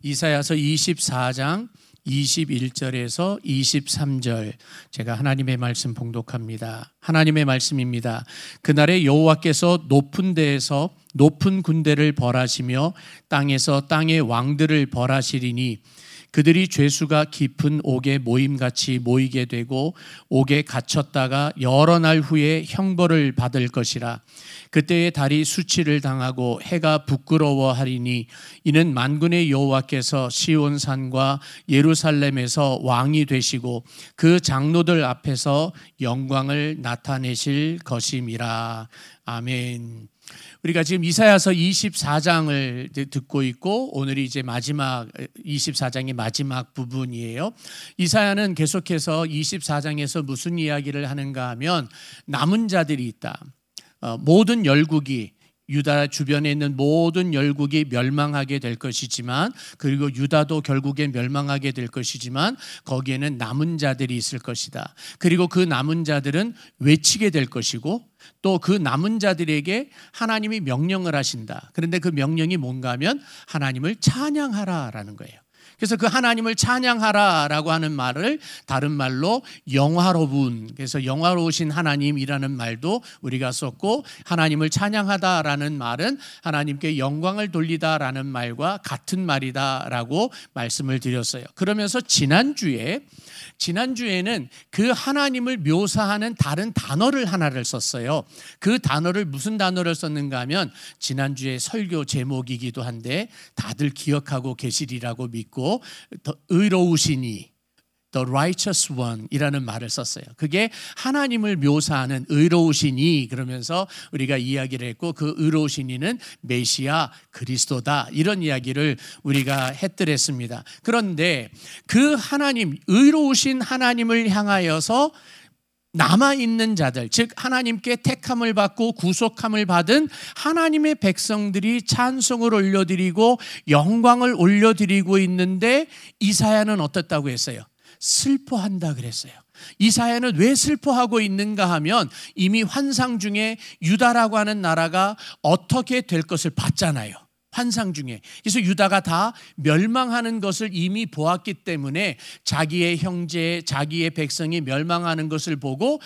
이사야서 24장 21절에서 23절 제가 하나님의 말씀 봉독합니다. 하나님의 말씀입니다. 그날에 여호와께서 높은 데에서 높은 군대를 벌하시며 땅에서 땅의 왕들을 벌하시리니 그들이 죄수가 깊은 옥에 모임같이 모이게 되고 옥에 갇혔다가 여러 날 후에 형벌을 받을 것이라. 그때의 달이 수치를 당하고 해가 부끄러워하리니 이는 만군의 여호와께서 시온산과 예루살렘에서 왕이 되시고 그 장로들 앞에서 영광을 나타내실 것임이라. 아멘. 우리가 지금 이사야서 24장을 듣고 있고 오늘이 이제 마지막 24장의 마지막 부분이에요. 이사야는 계속해서 24장에서 무슨 이야기를 하는가 하면 남은 자들이 있다. 모든 열국이 유다 주변에 있는 모든 열국이 멸망하게 될 것이지만 그리고 유다도 결국에 멸망하게 될 것이지만 거기에는 남은 자들이 있을 것이다. 그리고 그 남은 자들은 외치게 될 것이고 또 그 남은 자들에게 하나님이 명령을 하신다. 그런데 그 명령이 뭔가 하면 하나님을 찬양하라라는 거예요. 그래서 그 하나님을 찬양하라라고 하는 말을 다른 말로 영화로운, 그래서 영화로우신 하나님이라는 말도 우리가 썼고 하나님을 찬양하다라는 말은 하나님께 영광을 돌리다라는 말과 같은 말이다라고 말씀을 드렸어요. 그러면서 지난주에는 그 하나님을 묘사하는 다른 단어를 하나를 썼어요. 그 단어를 무슨 단어를 썼는가 하면 지난주에 설교 제목이기도 한데 다들 기억하고 계시리라고 믿고 더 의로우시니 The righteous one 이라는 말을 썼어요. 그게 하나님을 묘사하는 의로우시니 그러면서 우리가 이야기를 했고 그 의로우시니는 메시아 그리스도다 이런 이야기를 우리가 했더랬습니다. 그런데 그 하나님 의로우신 하나님을 향하여서 남아있는 자들, 즉 하나님께 택함을 받고 구속함을 받은 하나님의 백성들이 찬송을 올려드리고 영광을 올려드리고 있는데 이사야는 어떻다고 했어요? 슬퍼한다 그랬어요. 이사야는 왜 슬퍼하고 있는가 하면 이미 환상 중에 유다라고 하는 나라가 어떻게 될 것을 봤잖아요. 환상 중에. 그래서 유다가 다 멸망하는 것을 이미 보았기 때문에 자기의 형제, 자기의 백성이 멸망하는 것을 보고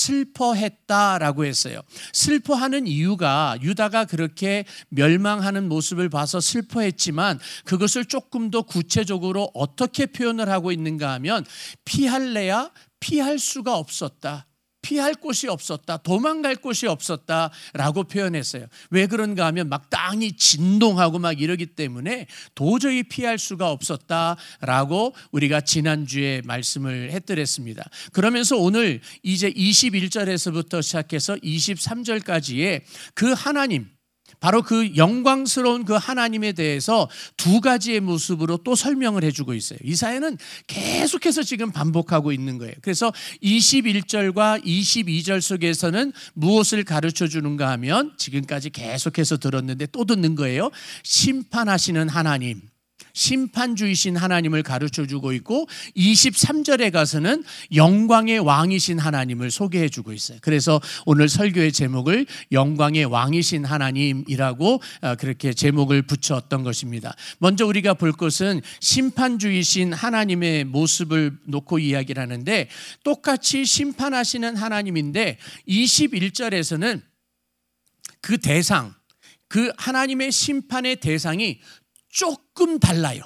슬퍼했다라고 했어요. 슬퍼하는 이유가 유다가 그렇게 멸망하는 모습을 봐서 슬퍼했지만 그것을 조금 더 구체적으로 어떻게 표현을 하고 있는가 하면 피할래야 피할 수가 없었다. 피할 곳이 없었다. 도망갈 곳이 없었다라고 표현했어요. 왜 그런가 하면 막 땅이 진동하고 막 이러기 때문에 도저히 피할 수가 없었다라고 우리가 지난주에 말씀을 했더랬습니다. 그러면서 오늘 이제 21절에서부터 시작해서 23절까지의 그 하나님, 바로 그 영광스러운 그 하나님에 대해서 두 가지의 모습으로 또 설명을 해주고 있어요. 이사야는 계속해서 지금 반복하고 있는 거예요. 그래서 21절과 22절 속에서는 무엇을 가르쳐 주는가 하면 지금까지 계속해서 들었는데 또 듣는 거예요. 심판하시는 하나님, 심판주이신 하나님을 가르쳐주고 있고 23절에 가서는 영광의 왕이신 하나님을 소개해주고 있어요. 그래서 오늘 설교의 제목을 영광의 왕이신 하나님이라고 그렇게 제목을 붙였던 것입니다. 먼저 우리가 볼 것은 심판주이신 하나님의 모습을 놓고 이야기를 하는데 똑같이 심판하시는 하나님인데 21절에서는 그 대상, 그 하나님의 심판의 대상이 조금 달라요.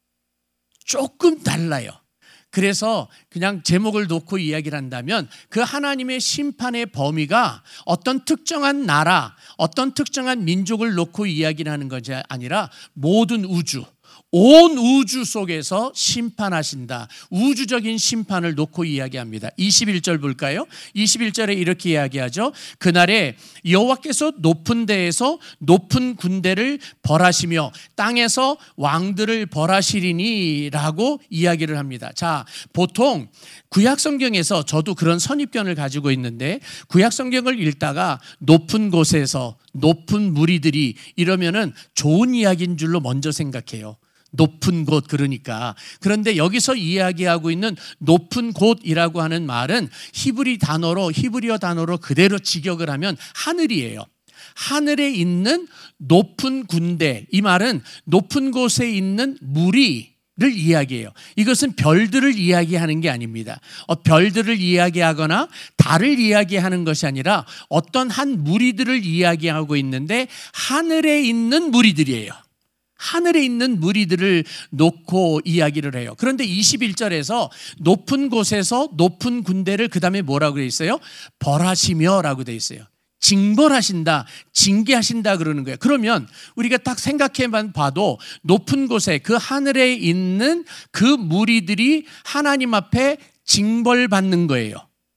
그래서 그냥 제목을 놓고 이야기를 한다면 그 하나님의 심판의 범위가 어떤 특정한 나라, 어떤 특정한 민족을 놓고 이야기를 하는 것이 아니라 모든 우주, 온 우주 속에서 심판하신다. 우주적인 심판을 놓고 이야기합니다. 21절 볼까요? 21절에 이렇게 이야기하죠. 그날에 여호와께서 높은 데에서 높은 군대를 벌하시며 땅에서 왕들을 벌하시리니 라고 이야기를 합니다. 자, 보통 구약성경에서 저도 그런 선입견을 가지고 있는데 구약성경을 읽다가 높은 곳에서 높은 무리들이 이러면은 좋은 이야기인 줄로 먼저 생각해요. 높은 곳 그러니까. 그런데 여기서 이야기하고 있는 높은 곳이라고 하는 말은 히브리어 단어로 그대로 직역을 하면 하늘이에요. 하늘에 있는 높은 군대, 이 말은 높은 곳에 있는 무리를 이야기해요. 이것은 별들을 이야기하는 게 아닙니다. 별들을 이야기하거나 달을 이야기하는 것이 아니라 어떤 한 무리들을 이야기하고 있는데 하늘에 있는 무리들이에요. 하늘에 있는 무리들을 놓고 이야기를 해요. 그런데 21절에서 높은 곳에서 높은 군대를 그 다음에 뭐라고 되어 있어요? 벌하시며 라고 되어 있어요. 징벌하신다, 징계하신다 그러는 거예요. 그러면 우리가 딱 생각해만 봐도 높은 곳에 그 하늘에 있는 그 무리들이 하나님 앞에 징벌받는 거예요.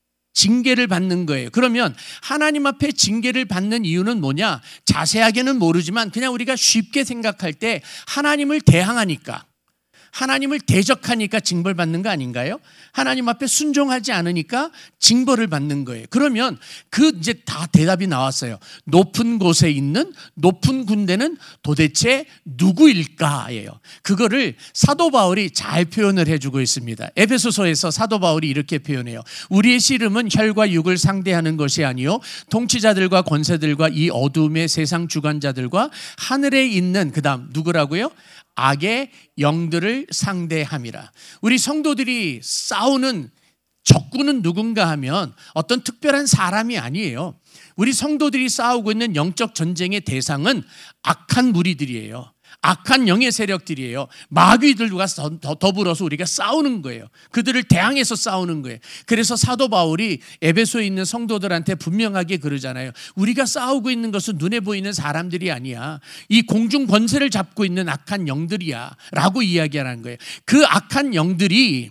징계를 받는 거예요. 그러면 하나님 앞에 징계를 받는 이유는 뭐냐? 자세하게는 모르지만 그냥 우리가 쉽게 생각할 때 하나님을 대항하니까, 하나님을 대적하니까 징벌받는 거 아닌가요? 하나님 앞에 순종하지 않으니까 징벌을 받는 거예요. 그러면 이제 다 대답이 나왔어요. 높은 곳에 있는 높은 군대는 도대체 누구일까예요. 그거를 사도 바울이 잘 표현을 해주고 있습니다. 에베소서에서 사도 바울이 이렇게 표현해요. 우리의 씨름은 혈과 육을 상대하는 것이 아니요 통치자들과 권세들과 이 어둠의 세상 주관자들과 하늘에 있는 그다음 누구라고요? 악의 영들을 상대함이라. 우리 성도들이 싸우는 적군은 누군가 하면 어떤 특별한 사람이 아니에요. 우리 성도들이 싸우고 있는 영적 전쟁의 대상은 악한 무리들이에요. 악한 영의 세력들이에요. 마귀들과 더불어서 우리가 싸우는 거예요. 그들을 대항해서 싸우는 거예요. 그래서 사도 바울이 에베소에 있는 성도들한테 분명하게 그러잖아요. 우리가 싸우고 있는 것은 눈에 보이는 사람들이 아니야. 이 공중 권세를 잡고 있는 악한 영들이야 라고 이야기하는 거예요. 그 악한 영들이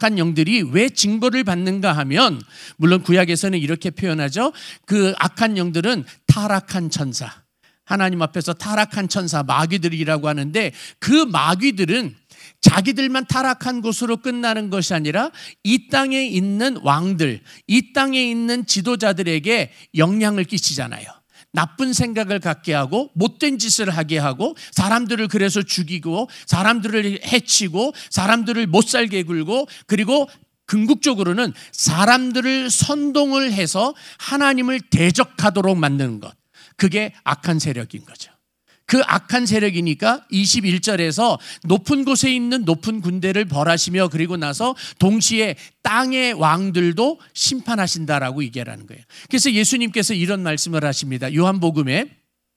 왜 징벌을 받는가 하면, 물론 구약에서는 이렇게 표현하죠. 그 악한 영들은 타락한 천사, 하나님 앞에서 타락한 천사, 마귀들이라고 하는데, 그 마귀들은 자기들만 타락한 곳으로 끝나는 것이 아니라 이 땅에 있는 왕들, 이 땅에 있는 지도자들에게 영향을 끼치잖아요. 나쁜 생각을 갖게 하고 못된 짓을 하게 하고 사람들을 그래서 죽이고 사람들을 해치고 사람들을 못 살게 굴고, 그리고 궁극적으로는 사람들을 선동을 해서 하나님을 대적하도록 만드는 것, 그게 악한 세력인 거죠. 그 악한 세력이니까 21절에서 높은 곳에 있는 높은 군대를 벌하시며, 그리고 나서 동시에 땅의 왕들도 심판하신다라고 얘기하는 거예요. 그래서 예수님께서 이런 말씀을 하십니다. 요한복음에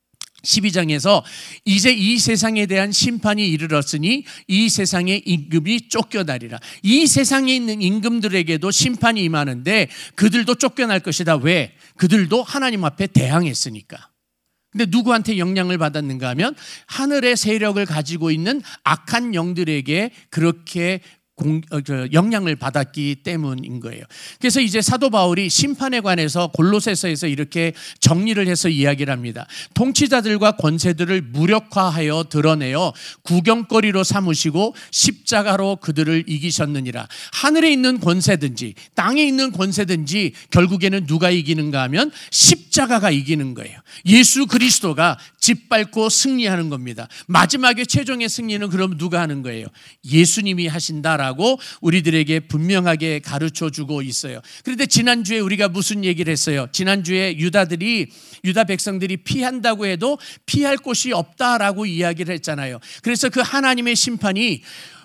12장에서 이제 이 세상에 대한 심판이 이르렀으니 이 세상의 임금이 쫓겨나리라. 이 세상에 있는 임금들에게도 심판이 임하는데 그들도 쫓겨날 것이다. 왜? 그들도 하나님 앞에 대항했으니까. 근데 누구한테 영향을 받았는가 하면 하늘의 세력을 가지고 있는 악한 영들에게 그렇게 영향을 받았기 때문인 거예요. 그래서 이제 사도 바울이 심판에 관해서 골로새서에서 이렇게 정리를 해서 이야기를 합니다. 통치자들과 권세들을 무력화하여 드러내어 구경거리로 삼으시고 십자가로 그들을 이기셨느니라. 하늘에 있는 권세든지 땅에 있는 권세든지 결국에는 누가 이기는가 하면 십자가가 이기는 거예요. 예수 그리스도가 짓밟고 승리하는 겁니다. 마지막에 최종의 승리는 그럼 누가 하는 거예요? 예수님이 하신다라고 우리들에게 분명하게 가르쳐주고 있어요. 그런데 지난주에 우리가 무슨 얘기를 했어요? 지난주에 유다 백성들이 피한다고 해도 피할 곳이 없다라고 이야기를 했잖아요. 그래서 그 하나님의 심판이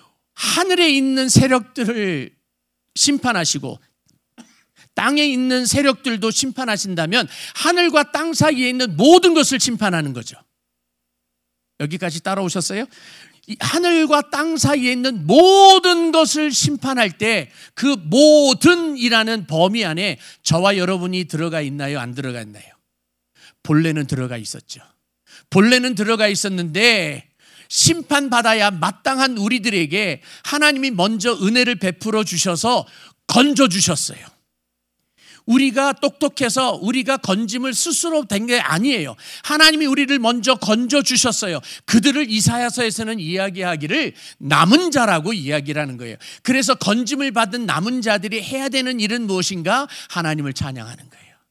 하늘에 있는 세력들을 심판하시고 땅에 있는 세력들도 심판하신다면 하늘과 땅 사이에 있는 모든 것을 심판하는 거죠. 여기까지 따라오셨어요? 하늘과 땅 사이에 있는 모든 것을 심판할 때 그 모든이라는 범위 안에 저와 여러분이 들어가 있나요? 안 들어가 있나요? 본래는 들어가 있었죠. 본래는 들어가 있었는데 심판받아야 마땅한 우리들에게 하나님이 먼저 은혜를 베풀어 주셔서 건져 주셨어요. 우리가 똑똑해서 우리가 건짐을 스스로 된 게 아니에요. 하나님이 우리를 먼저 건져 주셨어요. 그들을 이사야서에서는 이야기하기를 남은 자라고 이야기를 하는 거예요. 그래서 건짐을 받은 남은 자들이 해야 되는 일은 무엇인가? 하나님을 찬양하는 거예요.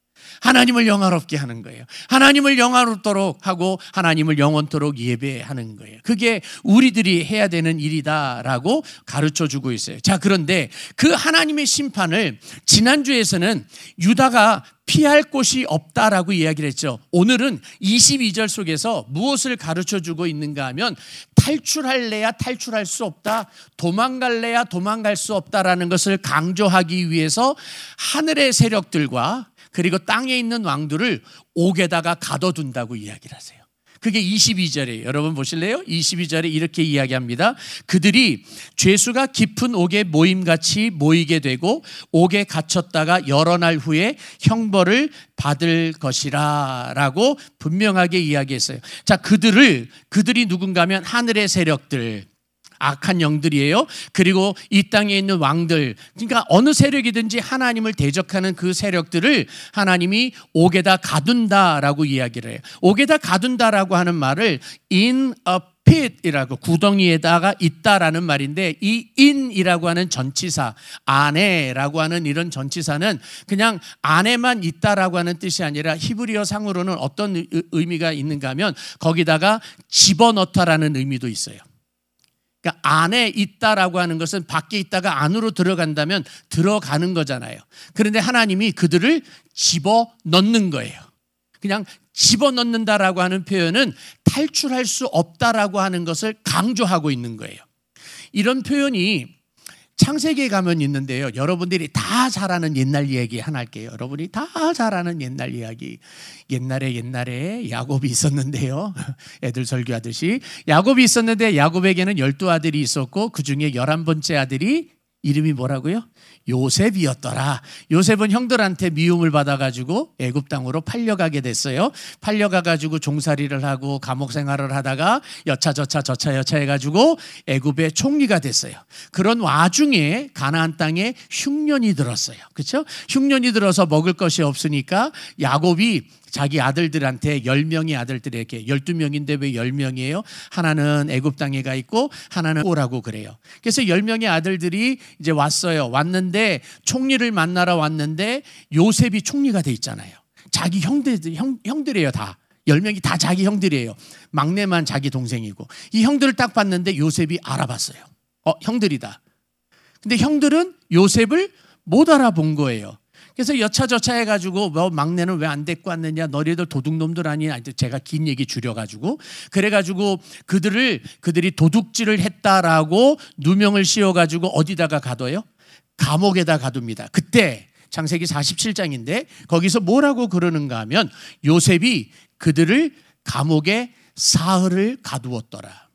하나님을 영화롭게 하는 거예요. 하나님을 영화롭도록 하고 하나님을 영원토록 예배하는 거예요. 그게 우리들이 해야 되는 일이다라고 가르쳐주고 있어요. 자, 그런데 그 하나님의 심판을 지난주에서는 유다가 피할 곳이 없다라고 이야기를 했죠. 오늘은 22절 속에서 무엇을 가르쳐주고 있는가 하면 탈출할래야 탈출할 수 없다, 도망갈래야 도망갈 수 없다라는 것을 강조하기 위해서 하늘의 세력들과 그리고 땅에 있는 왕들을 옥에다가 가둬둔다고 이야기를 하세요. 그게 22절이에요. 여러분 보실래요? 22절에 이렇게 이야기합니다. 그들이 죄수가 깊은 옥에 모임같이 모이게 되고 옥에 갇혔다가 여러 날 후에 형벌을 받을 것이라 라고 분명하게 이야기했어요. 자, 그들이 누군가 하면 하늘의 세력들, 악한 영들이에요. 그리고 이 땅에 있는 왕들, 그러니까 어느 세력이든지 하나님을 대적하는 그 세력들을 하나님이 옥에다 가둔다라고 이야기를 해요. 옥에다 가둔다라고 하는 말을 in a pit이라고, 구덩이에다가 있다라는 말인데, 이 in이라고 하는 전치사, 안에라고 하는 이런 전치사는 그냥 안에만 있다라고 하는 뜻이 아니라 히브리어 상으로는 어떤 의미가 있는가 하면 거기다가 집어넣다라는 의미도 있어요. 그러니까 안에 있다라고 하는 것은 밖에 있다가 안으로 들어간다면 들어가는 거잖아요. 그런데 하나님이 그들을 집어넣는 거예요. 그냥 집어넣는다라고 하는 표현은 탈출할 수 없다라고 하는 것을 강조하고 있는 거예요. 이런 표현이 창세기에 가면 있는데요. 여러분들이 다 잘 아는 옛날 이야기 하나 할게요. 여러분이 다 잘 아는 옛날 이야기. 옛날에 야곱이 있었는데요. 애들 설교하듯이. 야곱이 있었는데 야곱에게는 12아들이 있었고 그중에 11번째 아들이 이름이 뭐라고요? 요셉이었더라. 요셉은 형들한테 미움을 받아가지고 애굽 땅으로 팔려가게 됐어요. 팔려가가지고 종살이를 하고 감옥 생활을 하다가 여차 해가지고 애굽의 총리가 됐어요. 그런 와중에 가나안 땅에 흉년이 들었어요. 그렇죠? 흉년이 들어서 먹을 것이 없으니까 야곱이 자기 아들들한테 10명의 아들들에게, 12명인데 왜 10명이에요? 하나는 애굽 땅에 가 있고 하나는 오라고 그래요. 그래서 10명의 아들들이 이제 왔어요. 왔는데 총리를 만나러 왔는데 요셉이 총리가 돼 있잖아요. 자기 형들이에요. 다 10명이 다 자기 형들이에요. 막내만 자기 동생이고. 이 형들을 딱 봤는데 요셉이 알아봤어요. 형들이다. 근데 형들은 요셉을 못 알아본 거예요. 그래서 여차저차 해가지고 막내는 왜 안 데리고 왔느냐, 너희들 도둑놈들 아니냐. 제가 긴 얘기 줄여가지고 그래가지고 그들이 도둑질을 했다라고 누명을 씌워가지고 어디다가 가둬요? 감옥에다 가둡니다. 그때 창세기 47장인데 거기서 뭐라고 그러는가 하면 요셉이 그들을 감옥에 사흘을 가두었더라.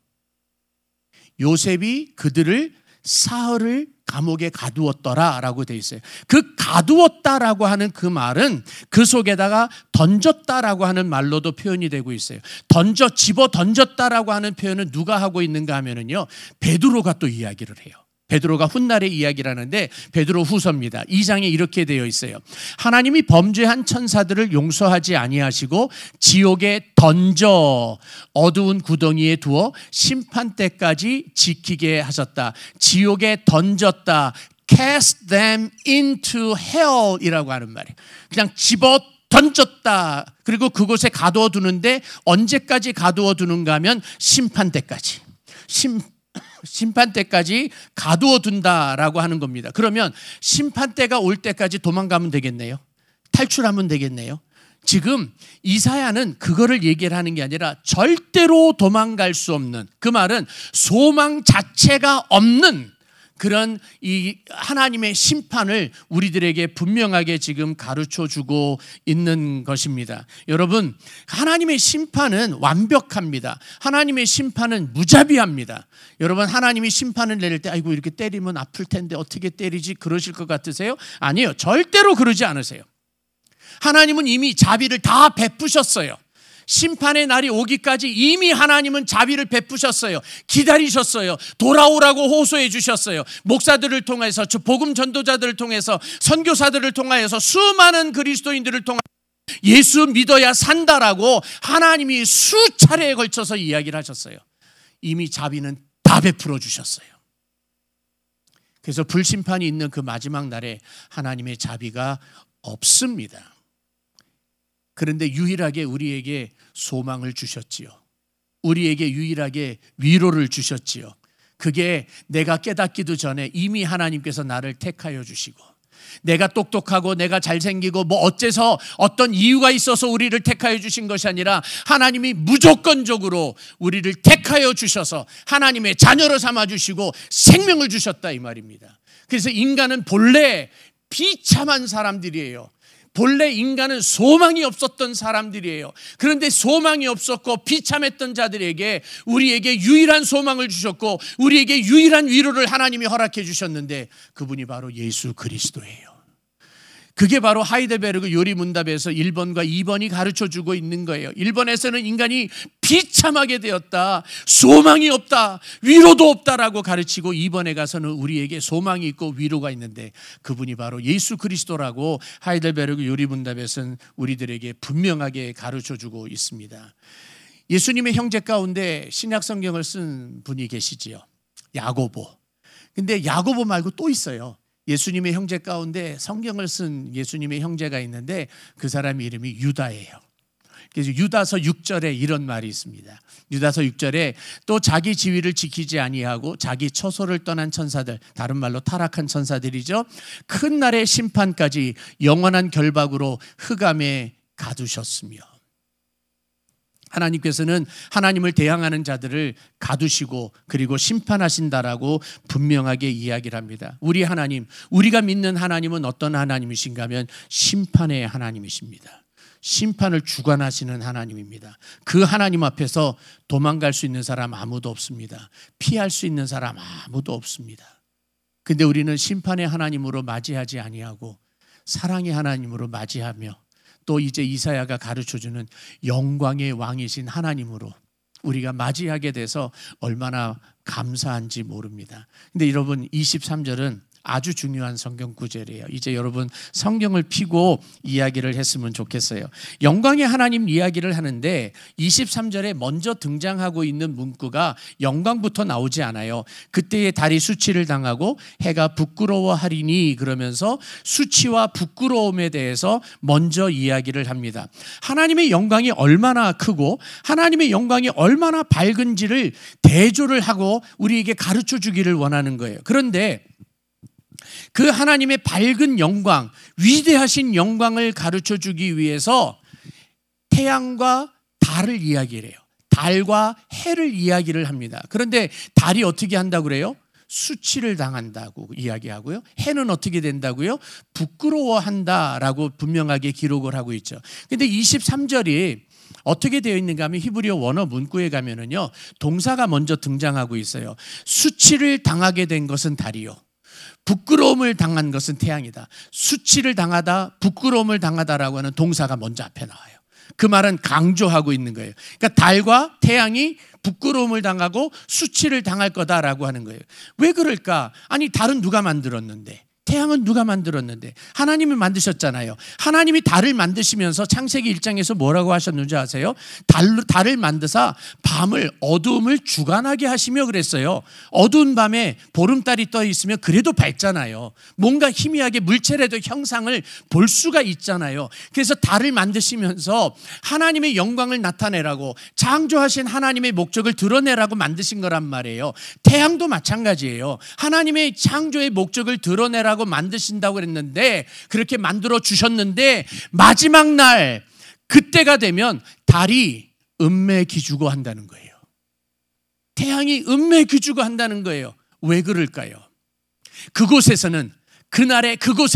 요셉이 그들을 사흘을 감옥에 가두었더라라고 되어 있어요. 그 가두었다라고 하는 그 말은 그 속에다가 던졌다라고 하는 말로도 표현이 되고 있어요. 집어 던졌다라고 하는 표현은 누가 하고 있는가 하면은요, 베드로가 또 이야기를 해요. 베드로가 훗날의 이야기를 하는데 베드로 후서입니다. 2장에 이렇게 되어 있어요. 하나님이 범죄한 천사들을 용서하지 아니하시고 지옥에 던져 어두운 구덩이에 두어 심판 때까지 지키게 하셨다. 지옥에 던졌다. Cast them into hell 이라고 하는 말이에요. 그냥 집어 던졌다. 그리고 그곳에 가두어 두는데 언제까지 가두어 두는가 하면 심판 때까지. 심판 때까지 가두어 둔다라고 하는 겁니다. 그러면 심판 때가 올 때까지 도망가면 되겠네요. 탈출하면 되겠네요. 지금 이사야는 그거를 얘기를 하는 게 아니라 절대로 도망갈 수 없는, 그 말은 소망 자체가 없는 그런 이 하나님의 심판을 우리들에게 분명하게 지금 가르쳐 주고 있는 것입니다. 여러분, 하나님의 심판은 완벽합니다. 하나님의 심판은 무자비합니다. 여러분, 하나님이 심판을 내릴 때 아이고 이렇게 때리면 아플 텐데 어떻게 때리지 그러실 것 같으세요? 아니에요. 절대로 그러지 않으세요. 하나님은 이미 자비를 다 베푸셨어요. 심판의 날이 오기까지 이미 하나님은 자비를 베푸셨어요. 기다리셨어요. 돌아오라고 호소해 주셨어요. 목사들을 통해서, 복음 전도자들을 통해서, 선교사들을 통하여서 수많은 그리스도인들을 통하여 예수 믿어야 산다라고 하나님이 수차례에 걸쳐서 이야기를 하셨어요. 이미 자비는 다 베풀어 주셨어요. 그래서 불심판이 있는 그 마지막 날에 하나님의 자비가 없습니다. 그런데 유일하게 우리에게 소망을 주셨지요. 우리에게 유일하게 위로를 주셨지요. 그게 내가 깨닫기도 전에 이미 하나님께서 나를 택하여 주시고, 내가 똑똑하고 내가 잘생기고 뭐 어째서 어떤 이유가 있어서 우리를 택하여 주신 것이 아니라 하나님이 무조건적으로 우리를 택하여 주셔서 하나님의 자녀로 삼아 주시고 생명을 주셨다 이 말입니다. 그래서 인간은 본래 비참한 사람들이에요. 본래 인간은 소망이 없었던 사람들이에요. 그런데 소망이 없었고 비참했던 자들에게 우리에게 유일한 소망을 주셨고 우리에게 유일한 위로를 하나님이 허락해 주셨는데 그분이 바로 예수 그리스도예요. 그게 바로 하이델베르그 요리문답에서 1번과 2번이 가르쳐주고 있는 거예요. 1번에서는 인간이 비참하게 되었다, 소망이 없다, 위로도 없다라고 가르치고 2번에 가서는 우리에게 소망이 있고 위로가 있는데 그분이 바로 예수 그리스도라고 하이델베르그 요리문답에서는 우리들에게 분명하게 가르쳐주고 있습니다. 예수님의 형제 가운데 신약 성경을 쓴 분이 계시지요. 야고보. 근데 야고보 말고 또 있어요. 예수님의 형제 가운데 성경을 쓴 예수님의 형제가 있는데 그 사람 이름이 유다예요. 그래서 유다서 6절에 이런 말이 있습니다. 유다서 6절에 또 자기 지위를 지키지 아니하고 자기 처소를 떠난 천사들, 다른 말로 타락한 천사들이죠. 큰 날의 심판까지 영원한 결박으로 흑암에 가두셨으며, 하나님께서는 하나님을 대항하는 자들을 가두시고 그리고 심판하신다라고 분명하게 이야기를 합니다. 우리 하나님, 우리가 믿는 하나님은 어떤 하나님이신가 하면 심판의 하나님이십니다. 심판을 주관하시는 하나님입니다. 그 하나님 앞에서 도망갈 수 있는 사람 아무도 없습니다. 피할 수 있는 사람 아무도 없습니다. 근데 우리는 심판의 하나님으로 맞이하지 아니하고 사랑의 하나님으로 맞이하며 또 이제 이사야가 가르쳐주는 영광의 왕이신 하나님으로 우리가 맞이하게 돼서 얼마나 감사한지 모릅니다. 근데 여러분 23절은 아주 중요한 성경 구절이에요. 이제 여러분 성경을 펴고 이야기를 했으면 좋겠어요. 영광의 하나님 이야기를 하는데 23절에 먼저 등장하고 있는 문구가 영광부터 나오지 않아요. 그때의 달이 수치를 당하고 해가 부끄러워하리니 그러면서 수치와 부끄러움에 대해서 먼저 이야기를 합니다. 하나님의 영광이 얼마나 크고 하나님의 영광이 얼마나 밝은지를 대조를 하고 우리에게 가르쳐 주기를 원하는 거예요. 그런데 그 하나님의 밝은 영광, 위대하신 영광을 가르쳐 주기 위해서 태양과 달을 이야기를 해요. 달과 해를 이야기를 합니다. 그런데 달이 어떻게 한다고 그래요? 수치를 당한다고 이야기하고요. 해는 어떻게 된다고요? 부끄러워한다라고 분명하게 기록을 하고 있죠. 근데 23절이 어떻게 되어 있는가 하면 히브리어 원어 문구에 가면은요, 동사가 먼저 등장하고 있어요. 수치를 당하게 된 것은 달이요, 부끄러움을 당한 것은 태양이다. 수치를 당하다, 부끄러움을 당하다라고 하는 동사가 먼저 앞에 나와요. 그 말은 강조하고 있는 거예요. 그러니까 달과 태양이 부끄러움을 당하고 수치를 당할 거다라고 하는 거예요. 왜 그럴까? 아니, 달은 누가 만들었는데? 태양은 누가 만들었는데? 하나님이 만드셨잖아요. 하나님이 달을 만드시면서 창세기 1장에서 뭐라고 하셨는지 아세요? 달을 만드사 밤을, 어두움을 주관하게 하시며 그랬어요. 어두운 밤에 보름달이 떠 있으면 그래도 밝잖아요. 뭔가 희미하게 물체라도 형상을 볼 수가 있잖아요. 그래서 달을 만드시면서 하나님의 영광을 나타내라고, 창조하신 하나님의 목적을 드러내라고 만드신 거란 말이에요. 태양도 마찬가지예요. 하나님의 창조의 목적을 드러내라고 만드신다고 그랬는데, 그렇게 만들어 주셨는데 마지막 날 그때가 되면 달이 음매 기주고 한다는 거예요. 태양이 음매 기주고 한다는 거예요. 왜 그럴까요? 그곳에서는 그날의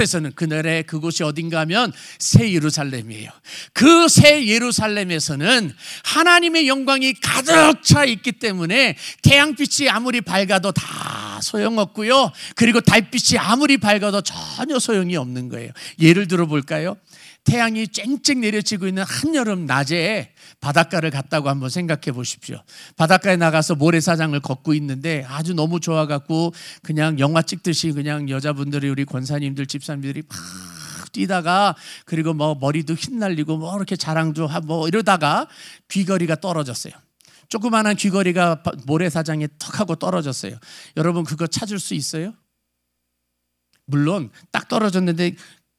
그곳이 어딘가 하면 새 예루살렘이에요. 그 새 예루살렘에서는 하나님의 영광이 가득 차 있기 때문에 태양빛이 아무리 밝아도 다 소용없고요. 그리고 달빛이 아무리 밝아도 전혀 소용이 없는 거예요. 예를 들어 볼까요? 태양이 쨍쨍 내려지고 있는 한여름 낮에 바닷가를 갔다고 한번 생각해 보십시오. 바닷가에 나가서 모래사장을 걷고 있는데 아주 너무 좋아갖고 그냥 영화 찍듯이 그냥 여자분들이, 우리 권사님들, 집사님들이 막 뛰다가, 그리고 뭐 머리도 휘날리고 뭐 이렇게 자랑도 하고 이러다가 귀걸이가 떨어졌어요. 조그마한 귀걸이가 모래사장에 턱 하고 떨어졌어요. 여러분 그거 찾을 수 있어요? 물론 딱 떨어졌는데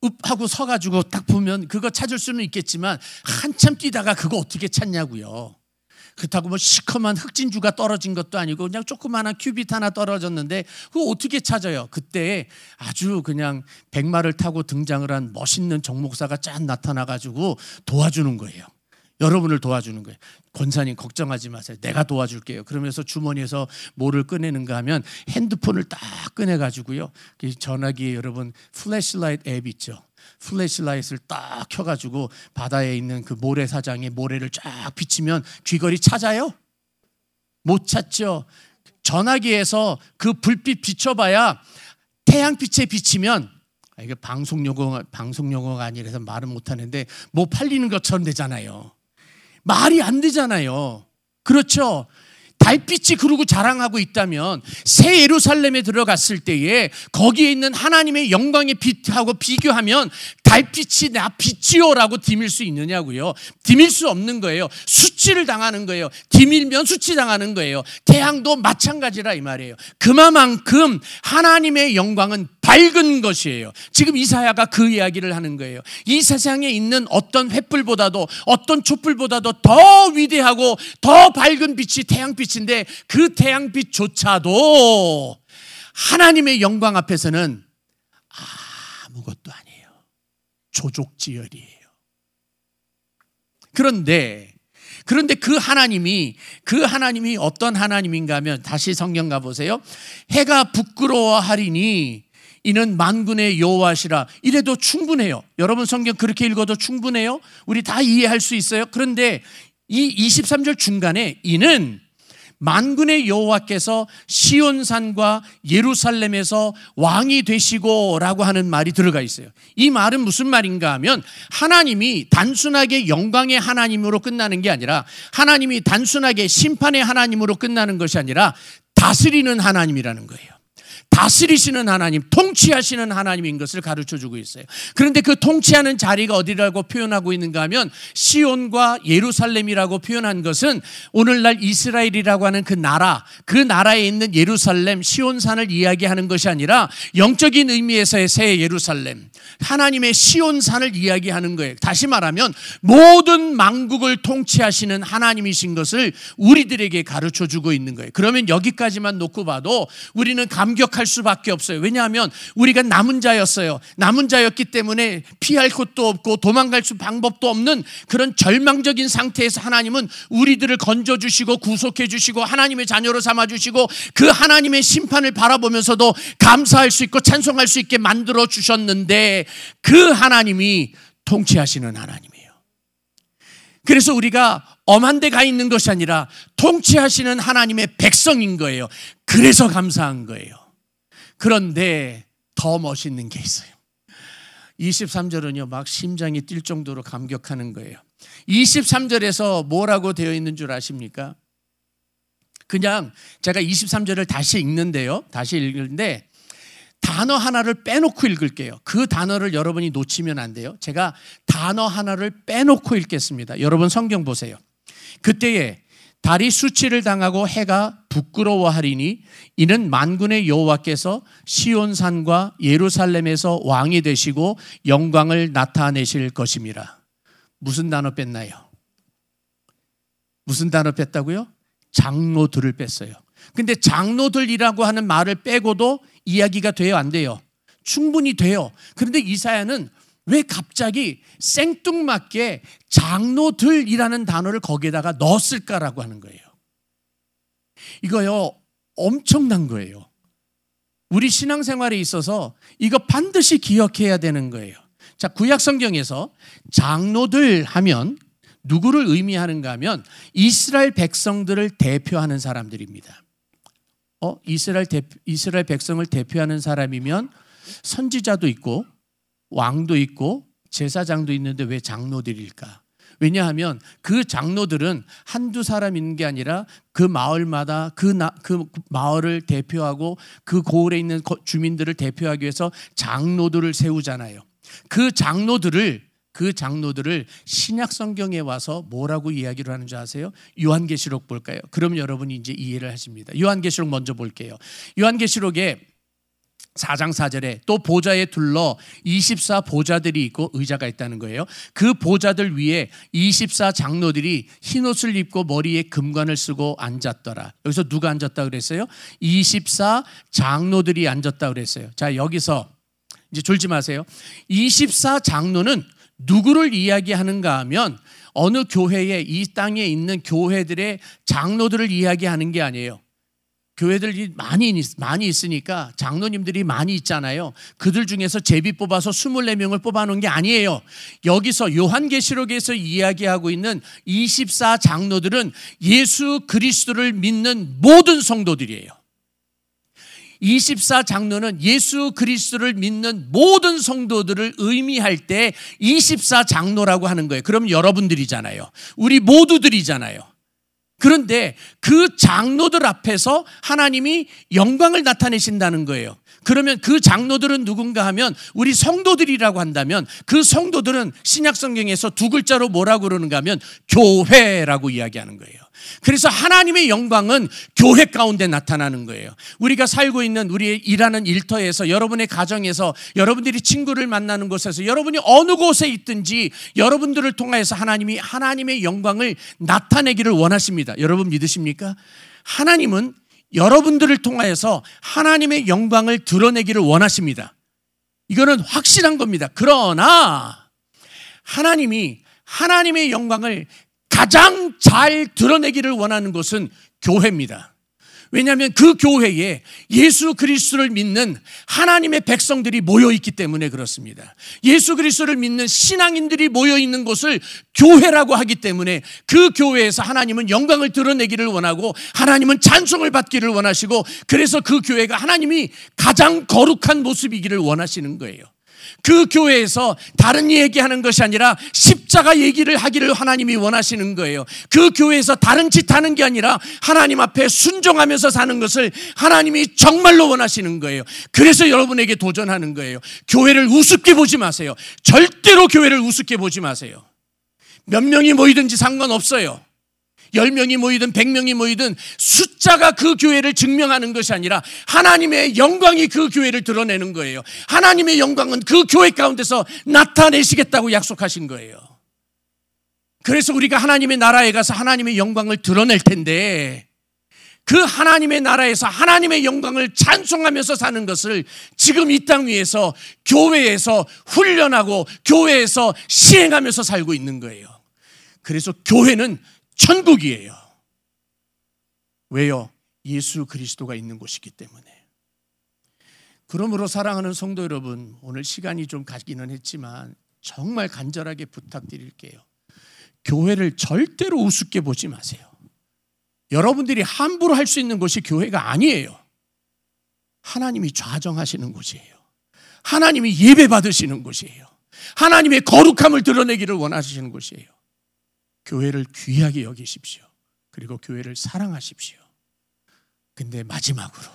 하고 서가지고 딱 보면 그거 찾을 수는 있겠지만 한참 뛰다가 그거 어떻게 찾냐고요. 그렇다고 뭐 시커먼 흑진주가 떨어진 것도 아니고 그냥 조그마한 큐빗 하나 떨어졌는데 그거 어떻게 찾아요? 그때 아주 그냥 백마를 타고 등장을 한 멋있는 정목사가 짠 나타나가지고 도와주는 거예요. 여러분을 도와주는 거예요. 권사님 걱정하지 마세요. 내가 도와줄게요. 그러면서 주머니에서 뭐를 꺼내는가 하면 핸드폰을 딱 꺼내가지고요. 전화기에 여러분 플래시라이트 앱 있죠. 플래시라이트를 딱 켜가지고 바다에 있는 그 모래사장에 모래를 쫙 비치면 귀걸이 찾아요? 못 찾죠. 전화기에서 그 불빛 비춰봐야 태양빛에 비치면 이게 방송 용어가 아니라서 말은 못하는데 뭐 팔리는 것처럼 되잖아요. 말이 안 되잖아요. 그렇죠? 달빛이 그러고 자랑하고 있다면 새 예루살렘에 들어갔을 때에 거기에 있는 하나님의 영광의 빛하고 비교하면 달빛이 나 빛이요라고 디밀 수 있느냐고요. 디밀 수 없는 거예요. 수치를 당하는 거예요. 디밀면 수치당하는 거예요. 태양도 마찬가지라 이 말이에요. 그만큼 하나님의 영광은 밝은 것이에요. 지금 이사야가 그 이야기를 하는 거예요. 이 세상에 있는 어떤 횃불보다도 어떤 촛불보다도 더 위대하고 더 밝은 빛이 태양빛인데 그 태양빛조차도 하나님의 영광 앞에서는 아무것도 아니에요. 조족지열이에요. 그런데 그 하나님이 어떤 하나님인가 하면 다시 성경 가보세요. 해가 부끄러워하리니 이는 만군의 여호와시라. 이래도 충분해요. 여러분 성경 그렇게 읽어도 충분해요. 우리 다 이해할 수 있어요. 그런데 이 23절 중간에 이는 만군의 여호와께서 시온산과 예루살렘에서 왕이 되시고 라고 하는 말이 들어가 있어요. 이 말은 무슨 말인가 하면 하나님이 단순하게 영광의 하나님으로 끝나는 게 아니라 하나님이 단순하게 심판의 하나님으로 끝나는 것이 아니라 다스리는 하나님이라는 거예요. 다스리시는 하나님, 통치하시는 하나님인 것을 가르쳐주고 있어요. 그런데 그 통치하는 자리가 어디라고 표현하고 있는가 하면 시온과 예루살렘이라고 표현한 것은 오늘날 이스라엘이라고 하는 그 나라에 있는 예루살렘, 시온산을 이야기하는 것이 아니라 영적인 의미에서의 새 예루살렘, 하나님의 시온산을 이야기하는 거예요. 다시 말하면 모든 만국을 통치하시는 하나님이신 것을 우리들에게 가르쳐주고 있는 거예요. 그러면 여기까지만 놓고 봐도 우리는 감격할 수밖에 없어요. 왜냐하면 우리가 남은 자였어요. 남은 자였기 때문에 피할 곳도 없고 도망갈 수 방법도 없는 그런 절망적인 상태에서 하나님은 우리들을 건져주시고 구속해주시고 하나님의 자녀로 삼아주시고 그 하나님의 심판을 바라보면서도 감사할 수 있고 찬송할 수 있게 만들어 주셨는데 그 하나님이 통치하시는 하나님이에요. 그래서 우리가 엄한 데 가 있는 것이 아니라 통치하시는 하나님의 백성인 거예요. 그래서 감사한 거예요. 그런데 더 멋있는 게 있어요. 23절은요 막 심장이 뛸 정도로 감격하는 거예요. 23절에서 뭐라고 되어 있는 줄 아십니까? 그냥 제가 23절을 다시 읽는데 단어 하나를 빼놓고 읽을게요. 그 단어를 여러분이 놓치면 안 돼요. 제가 단어 하나를 빼놓고 읽겠습니다. 여러분 성경 보세요. 그때에 달이 수치를 당하고 해가 부끄러워하리니 이는 만군의 여호와께서 시온산과 예루살렘에서 왕이 되시고 영광을 나타내실 것임이라. 무슨 단어 뺐나요? 무슨 단어 뺐다고요? 장로들을 뺐어요. 근데 장로들이라고 하는 말을 빼고도 이야기가 돼요, 안 돼요? 충분히 돼요. 그런데 이사야는 왜 갑자기 생뚱맞게 장로들이라는 단어를 거기에다가 넣었을까라고 하는 거예요. 이거요 엄청난 거예요. 우리 신앙생활에 있어서 이거 반드시 기억해야 되는 거예요. 자, 구약 성경에서 장로들 하면 누구를 의미하는가 하면 이스라엘 백성들을 대표하는 사람들입니다. 이스라엘 백성을 대표하는 사람이면 선지자도 있고 왕도 있고 제사장도 있는데 왜 장로들일까? 왜냐하면 그 장로들은 한두 사람 있는 게 아니라 그 마을마다 그 마을을 대표하고 그 고을에 있는 주민들을 대표하기 위해서 장로들을 세우잖아요. 그 장로들을 신약 성경에 와서 뭐라고 이야기를 하는 줄 아세요? 요한계시록 볼까요? 그럼 여러분이 이제 이해를 하십니다. 요한계시록 먼저 볼게요. 요한계시록에 4장 4절에 또 보좌에 둘러 24 보좌들이 있고 의자가 있다는 거예요. 그 보좌들 위에 24 장로들이 흰옷을 입고 머리에 금관을 쓰고 앉았더라. 여기서 누가 앉았다 그랬어요? 24 장로들이 앉았다 그랬어요. 자, 여기서 이제 졸지 마세요. 24 장로는 누구를 이야기하는가 하면 어느 교회에, 이 땅에 있는 교회들의 장로들을 이야기하는 게 아니에요. 교회들이 많이 있으니까 장로님들이 많이 있잖아요. 그들 중에서 제비 뽑아서 24명을 뽑아놓은 게 아니에요. 여기서 요한계시록에서 이야기하고 있는 24 장로들은 예수 그리스도를 믿는 모든 성도들이에요. 24 장로는 예수 그리스도를 믿는 모든 성도들을 의미할 때 24 장로라고 하는 거예요. 그럼 여러분들이잖아요. 우리 모두들이잖아요. 그런데 그 장로들 앞에서 하나님이 영광을 나타내신다는 거예요. 그러면 그 장로들은 누군가 하면 우리 성도들이라고 한다면 그 성도들은 신약성경에서 두 글자로 뭐라고 그러는가 하면 교회라고 이야기하는 거예요. 그래서 하나님의 영광은 교회 가운데 나타나는 거예요. 우리가 살고 있는 우리 일하는 일터에서, 여러분의 가정에서, 여러분들이 친구를 만나는 곳에서, 여러분이 어느 곳에 있든지 여러분들을 통하여서 하나님이 하나님의 영광을 나타내기를 원하십니다. 여러분 믿으십니까? 하나님은 여러분들을 통하여서 하나님의 영광을 드러내기를 원하십니다. 이거는 확실한 겁니다. 그러나 하나님이 하나님의 영광을 가장 잘 드러내기를 원하는 곳은 교회입니다. 왜냐하면 그 교회에 예수 그리스도를 믿는 하나님의 백성들이 모여있기 때문에 그렇습니다. 예수 그리스도를 믿는 신앙인들이 모여있는 곳을 교회라고 하기 때문에 그 교회에서 하나님은 영광을 드러내기를 원하고 하나님은 찬송을 받기를 원하시고, 그래서 그 교회가 하나님이 가장 거룩한 모습이기를 원하시는 거예요. 그 교회에서 다른 얘기하는 것이 아니라 십자가 얘기를 하기를 하나님이 원하시는 거예요. 그 교회에서 다른 짓 하는 게 아니라 하나님 앞에 순종하면서 사는 것을 하나님이 정말로 원하시는 거예요. 그래서 여러분에게 도전하는 거예요. 교회를 우습게 보지 마세요. 절대로 교회를 우습게 보지 마세요. 몇 명이 모이든지 상관없어요. 10명이 모이든 100명이 모이든 숫자가 그 교회를 증명하는 것이 아니라 하나님의 영광이 그 교회를 드러내는 거예요. 하나님의 영광은 그 교회 가운데서 나타내시겠다고 약속하신 거예요. 그래서 우리가 하나님의 나라에 가서 하나님의 영광을 드러낼 텐데, 그 하나님의 나라에서 하나님의 영광을 찬송하면서 사는 것을 지금 이 땅 위에서 교회에서 훈련하고 교회에서 시행하면서 살고 있는 거예요. 그래서 교회는 천국이에요. 왜요? 예수 그리스도가 있는 곳이기 때문에. 그러므로 사랑하는 성도 여러분, 오늘 시간이 좀 가기는 했지만 정말 간절하게 부탁드릴게요. 교회를 절대로 우습게 보지 마세요. 여러분들이 함부로 할 수 있는 곳이 교회가 아니에요. 하나님이 좌정하시는 곳이에요. 하나님이 예배 받으시는 곳이에요. 하나님의 거룩함을 드러내기를 원하시는 곳이에요. 교회를 귀하게 여기십시오. 그리고 교회를 사랑하십시오. 근데 마지막으로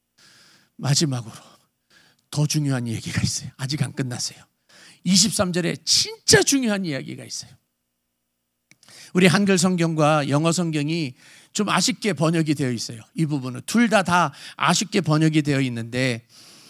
더 중요한 얘기가 있어요. 아직 안 끝났어요. 23절에 진짜 중요한 이야기가 있어요. 우리 한글 성경과 영어 성경이 좀 아쉽게 번역이 되어 있어요. 이 부분은 둘 다 아쉽게 번역이 되어 있는데,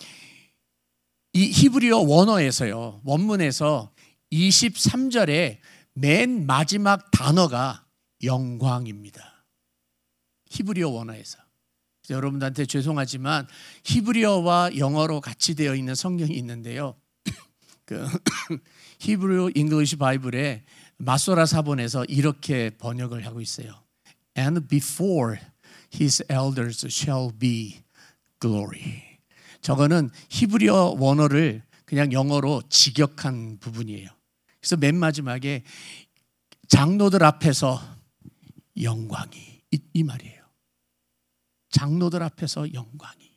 이 히브리어 원어에서요, 원문에서 23절에 맨 마지막 단어가 영광입니다. 히브리어 원어에서. 여러분들한테 죄송하지만 히브리어와 영어로 같이 되어 있는 성경이 있는데요. 그 히브리어 잉글리시 바이블에 마소라 사본에서 이렇게 번역을 하고 있어요. And before his elders shall be glory. 저거는 히브리어 원어를 그냥 영어로 직역한 부분이에요. 그래서 맨 마지막에 장로들 앞에서 영광이, 이 말이에요. 장로들 앞에서 영광이.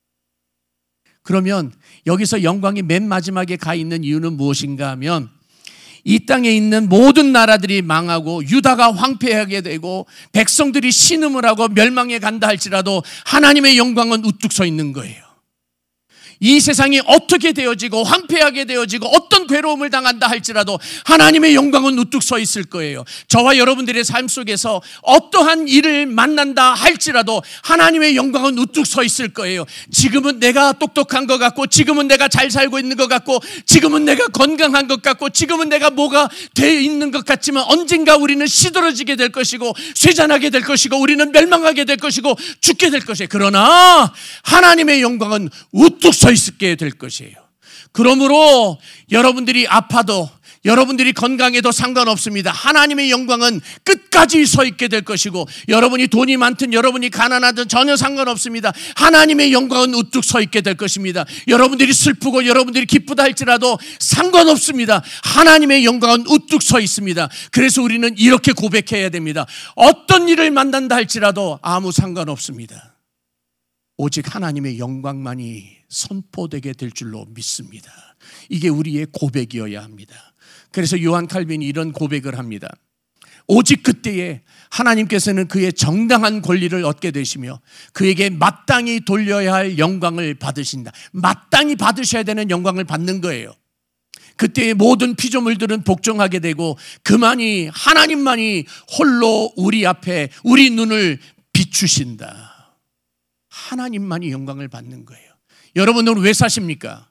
그러면 여기서 영광이 맨 마지막에 가 있는 이유는 무엇인가 하면, 이 땅에 있는 모든 나라들이 망하고 유다가 황폐하게 되고 백성들이 신음을 하고 멸망해 간다 할지라도 하나님의 영광은 우뚝 서 있는 거예요. 이 세상이 어떻게 되어지고 황폐하게 되어지고 어떤 괴로움을 당한다 할지라도 하나님의 영광은 우뚝 서 있을 거예요. 저와 여러분들의 삶 속에서 어떠한 일을 만난다 할지라도 하나님의 영광은 우뚝 서 있을 거예요. 지금은 내가 똑똑한 것 같고, 지금은 내가 잘 살고 있는 것 같고, 지금은 내가 건강한 것 같고, 지금은 내가 뭐가 되어 있는 것 같지만 언젠가 우리는 시들어지게 될 것이고, 쇠잔하게 될 것이고, 우리는 멸망하게 될 것이고, 죽게 될 것이에요. 그러나 하나님의 영광은 우뚝 서 있게 될 것이에요. 그러므로 여러분들이 아파도, 여러분들이 건강해도 상관없습니다. 하나님의 영광은 끝까지 서 있게 될 것이고, 여러분이 돈이 많든 여러분이 가난하든 전혀 상관없습니다. 하나님의 영광은 우뚝 서 있게 될 것입니다. 여러분들이 슬프고 여러분들이 기쁘다 할지라도 상관없습니다. 하나님의 영광은 우뚝 서 있습니다. 그래서 우리는 이렇게 고백해야 됩니다. 어떤 일을 만난다 할지라도 아무 상관없습니다. 오직 하나님의 영광만이 선포되게 될 줄로 믿습니다. 이게 우리의 고백이어야 합니다. 그래서 요한 칼빈이 이런 고백을 합니다. 오직 그때에 하나님께서는 그의 정당한 권리를 얻게 되시며 그에게 마땅히 돌려야 할 영광을 받으신다. 마땅히 받으셔야 되는 영광을 받는 거예요. 그때의 모든 피조물들은 복종하게 되고 그만이, 하나님만이 홀로 우리 앞에 우리 눈을 비추신다. 하나님만이 영광을 받는 거예요. 여러분은 왜 사십니까?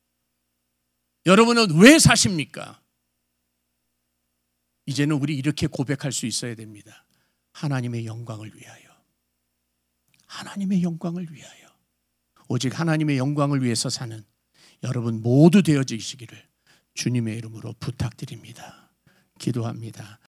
여러분은 왜 사십니까? 이제는 우리 이렇게 고백할 수 있어야 됩니다. 하나님의 영광을 위하여. 하나님의 영광을 위하여. 오직 하나님의 영광을 위해서 사는 여러분 모두 되어지시기를 주님의 이름으로 부탁드립니다. 기도합니다.